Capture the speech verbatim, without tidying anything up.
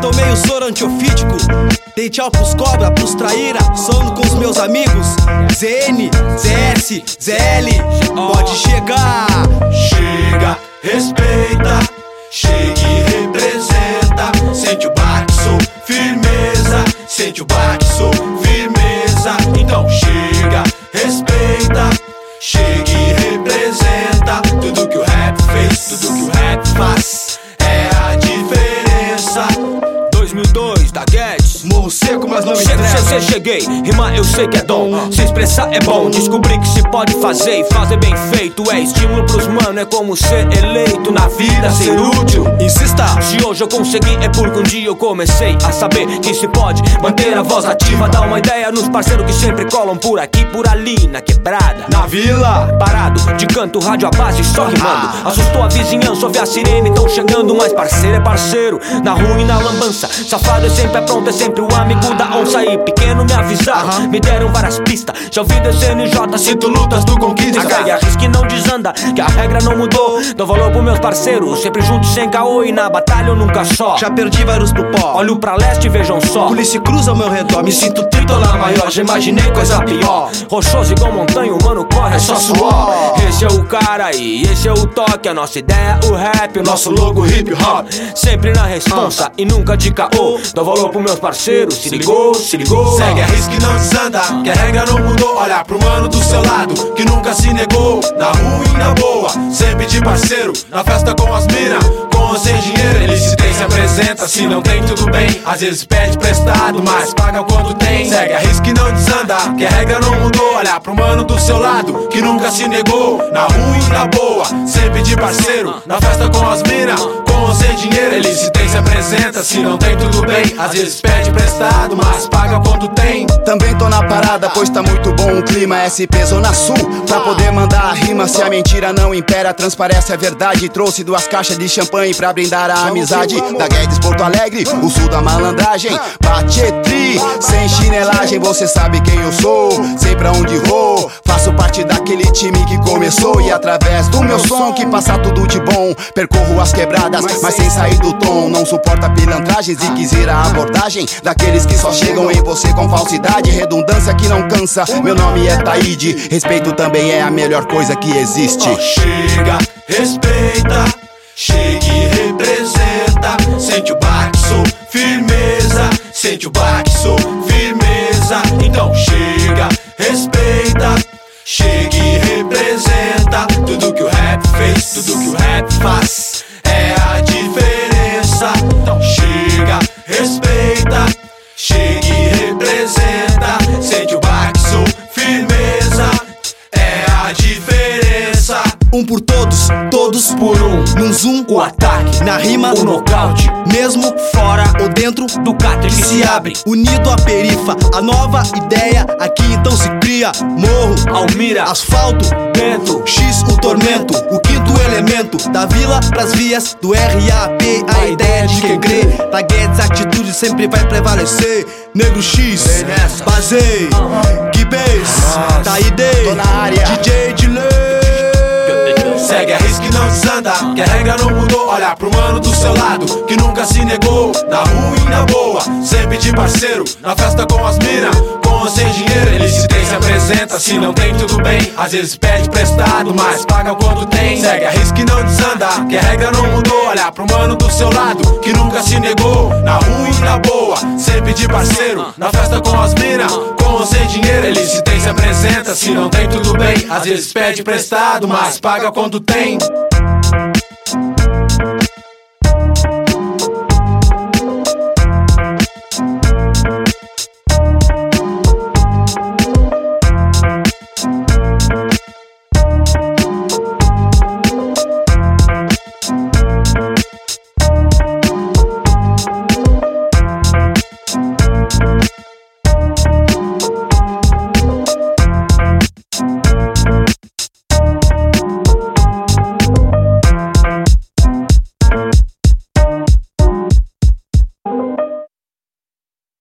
tomei o soro antiofídico. Dei tchau pros cobra, pros traíra. Sono com os meus amigos Z N, Z S, Z L. Pode chegar. Chega, respeita. Chega e representa. Sente o baque, sou firmeza. Sente o baque, sou firmeza. Então chega, respeita. Chega e representa. Tudo que o rap fez, tudo que o rap faz é a diferença. dois mil e dois, da Guedes. Morro seco, mas não me Chego, entrego. che, che, cheguei, rimar eu sei que é dom. Se expressar é bom, descobri que se pode fazer e fazer bem feito. É estímulo pros mano, é como ser eleito na vida, ser útil. Insista. Se hoje eu consegui é porque um dia eu comecei a saber que se pode manter a voz ativa. Dar uma ideia nos parceiros que sempre colam por aqui, por ali, na quebrada, na vila. Parado, de canto, rádio a base, só rimando. Assustou a vizinhança, ouve a sirene, tão chegando. Mas parceiro é parceiro, na rua e na lambança. Safado é sempre é pronto, é sempre o amigo da onça. E pequeno me avisaram, uh-huh. me deram várias pistas. Já ouvi D C N J, sinto lutas do conquista. Segue a risca e não desanda, que a regra não mudou. Dou valor pros meus parceiros, sempre juntos sem caô. E na batalha eu nunca só. Já perdi vários pro pó. Olho pra leste e vejam só. Polícia cruza ao meu redor, me sinto tritolar maior. Já imaginei coisa pior. Rochoso igual montanha, o mano corre, é só suor. Esse é o cara aí, esse é o toque. A nossa ideia, o rap, o nosso logo hip hop. Sempre na responsa e nunca de caô. Dou valor pros meus parceiros, se ligou, se ligou. Segue a risca e não desanda, que a regra não mudou. Olha pro mano do seu lado, que nunca se negou. Na ruim e na boa, sempre de parceiro. Na festa com as mina, com ou sem dinheiro. Ele se tem, se apresenta, se não tem tudo bem. Às vezes pede prestado, mas paga quando tem. Segue a risca e não desanda, que a regra não mudou. Olha pro mano do seu lado, que nunca se negou. Na ruim e na boa, sempre de parceiro. Na festa com as mina, com ou sem dinheiro. Ele se tem, se apresenta, se não tem tudo bem. Às vezes pede prestado, mas paga quando tem. Também tô na parada, pois tá muito bom o clima. S P Zona Sul, pra poder mandar a rima. Se a mentira não impera, transparece a verdade. Trouxe duas caixas de champanhe pra brindar a amizade. Da Guedes, Porto Alegre, o sul da malandragem. Bate-tri, sem chinelagem. Você sabe quem eu sou, sei pra onde vou. Faço parte daquele time que começou. E através do meu som que passa tudo de bom. Percorro as quebradas, mas sem sair do tom. Não suporta pilantragens e quiser a abordagem daqueles que só chegam em você com falsidade. Redundância que não cansa, meu nome é Taíde. Respeito também é a melhor coisa que existe. Oh, chega, respeita. Chega e representa. Sente o baque, sou firmeza. Sente o baque, sou firmeza. Então chega, respeita. Chega e representa. Tudo que o rap fez, tudo que o rap faz é a diferença. Então chega, respeita. Chega e representa. Sente o baque, sou firmeza. É a diferença. Um por todos, todos por um. Num zoom, o ataque. Na rima, o nocaute. Mesmo fora ou dentro do cárter que se abre. Unido à perifa, a nova ideia aqui então se cria. Morro, Almira, asfalto, Bento, X, o tormento. O quinto elemento, da vila pras vias do R A P. A ideia de quem crê. Da Guedes, a atitude sempre vai prevalecer. Negro X, Bazei, Guibês, Taíde, tô na área. D J de lei. Segue a risca e não desanda, que a regra não mudou. Olha pro mano do seu lado, que nunca se negou. Na ruim e na boa, sempre de parceiro. Na festa com as mina, com ou sem dinheiro. Ele se tem, se apresenta, se não tem tudo bem. Às vezes pede prestado, mas paga quando tem. Segue a risca e não desanda, que a regra não mudou. Olha pro mano do seu lado, que nunca se negou. Na ruim e na boa, sempre de parceiro. Na festa com as mina, com ou sem dinheiro. Ele se tem, se apresenta, se não tem tudo bem. Às vezes pede prestado, mas paga quando tem.